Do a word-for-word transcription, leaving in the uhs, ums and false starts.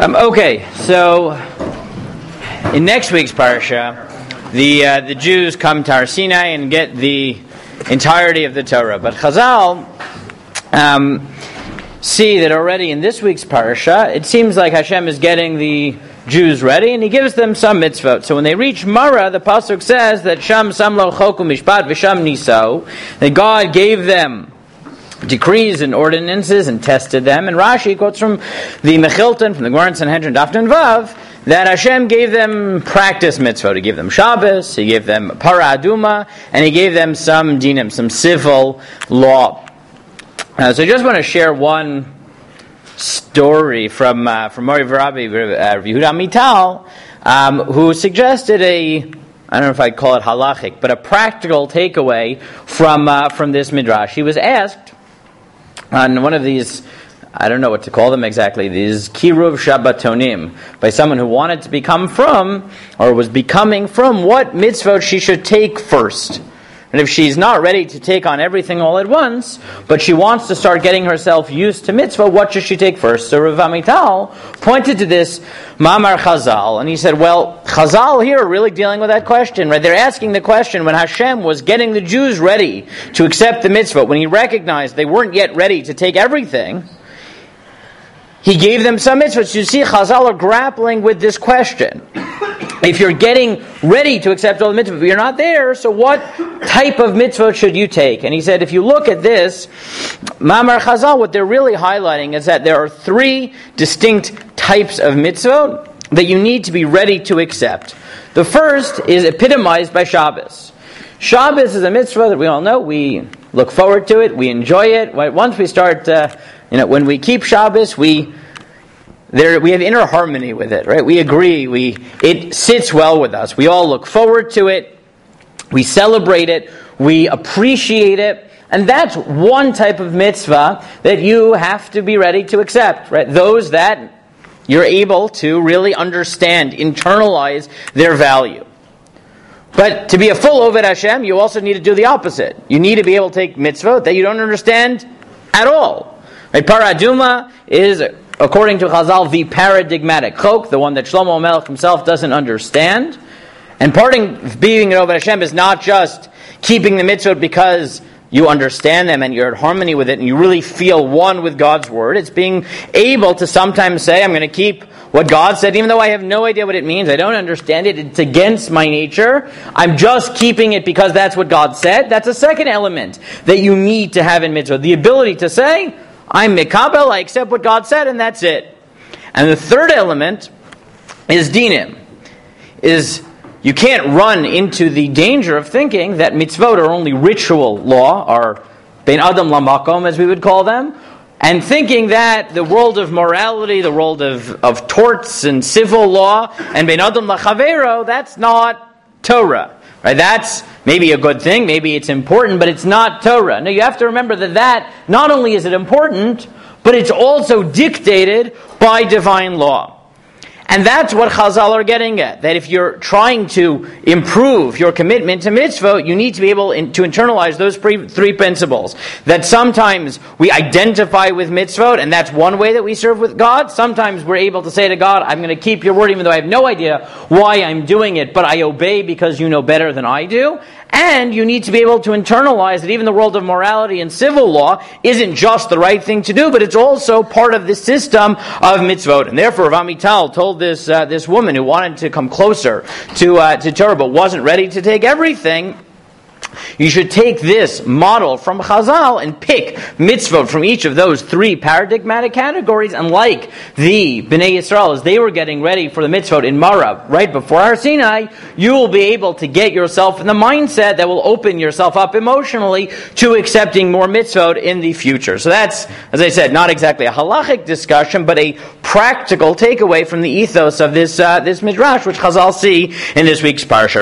Um, okay, so in next week's parsha, the uh, the Jews come to Har Sinai and get the entirety of the Torah. But Chazal um, see that already in this week's parsha, it seems like Hashem is getting the Jews ready, and He gives them some mitzvot. So when they reach Mara, the pasuk says that Sham Samlo Choku Mishpat V'Sham Niso, that God gave them decrees and ordinances and tested them. And Rashi quotes from the Mechilton, from the Gemara in Sanhedrin Daf and Vav, that Hashem gave them practice mitzvot. He gave them Shabbos, He gave them Para Aduma, and He gave them some dinim, some civil law. Uh, so I just want to share one story from uh, from Mori V'Rabbi, uh, Yehuda Mital, um, who suggested a, I don't know if I'd call it halachic, but a practical takeaway from uh, from this midrash. He was asked on one of these, I don't know what to call them exactly, these Kiruv Shabbatonim, by someone who wanted to become from, or was becoming from, what mitzvot she should take first. And if she's not ready to take on everything all at once, but she wants to start getting herself used to mitzvah, what should she take first? So Rav Amital pointed to this Mamar Chazal, and he said, well, Chazal here are really dealing with that question, right? They're asking the question when Hashem was getting the Jews ready to accept the mitzvah, when He recognized they weren't yet ready to take everything, He gave them some mitzvahs. You see, Chazal are grappling with this question. If you're getting ready to accept all the mitzvahs, but you're not there, so what type of mitzvah should you take? And he said, if you look at this, Mamar Chazal, what they're really highlighting is that there are three distinct types of mitzvah that you need to be ready to accept. The first is epitomized by Shabbos. Shabbos is a mitzvah that we all know. We look forward to it. We enjoy it. Once we start, uh, you know, when we keep Shabbos, we There, we have inner harmony with it, right? We agree. We it sits well with us. We all look forward to it. We celebrate it. We appreciate it. And that's one type of mitzvah that you have to be ready to accept, right? Those that you're able to really understand, internalize their value. But to be a full Oved Hashem, you also need to do the opposite. You need to be able to take mitzvah that you don't understand at all. Right? Paraduma is, according to Chazal, the paradigmatic chok, the one that Shlomo Melech himself doesn't understand. And parting, being an Oved Hashem is not just keeping the mitzvot because you understand them and you're in harmony with it and you really feel one with God's word. It's being able to sometimes say, I'm going to keep what God said, even though I have no idea what it means, I don't understand it, it's against my nature. I'm just keeping it because that's what God said. That's a second element that you need to have in mitzvah. The ability to say, I'm mikabel, I accept what God said, and that's it. And the third element is dinim. Is you can't run into the danger of thinking that mitzvot are only ritual law, or bein adam lamakom, as we would call them, and thinking that the world of morality, the world of, of torts and civil law, and bein adam lachavero, that's not Torah. Right? That's maybe a good thing, maybe it's important, but it's not Torah. Now you have to remember that that, not only is it important, but it's also dictated by divine law. And that's what Chazal are getting at. That if you're trying to improve your commitment to mitzvah, you need to be able in, to internalize those pre, three principles. That sometimes we identify with mitzvot, and that's one way that we serve with God. Sometimes we're able to say to God, I'm going to keep your word even though I have no idea why I'm doing it, but I obey because you know better than I do. And you need to be able to internalize that even the world of morality and civil law isn't just the right thing to do, but it's also part of the system of mitzvot. And therefore, Rav Amital told this uh, this woman who wanted to come closer to uh, to Torah but wasn't ready to take everything, you should take this model from Chazal and pick mitzvot from each of those three paradigmatic categories. And like the Bnei Yisrael, as they were getting ready for the mitzvot in Mara, right before Har Sinai, you will be able to get yourself in the mindset that will open yourself up emotionally to accepting more mitzvot in the future. So that's, as I said, not exactly a halachic discussion, but a practical takeaway from the ethos of this uh, this midrash, which Chazal see in this week's parsha.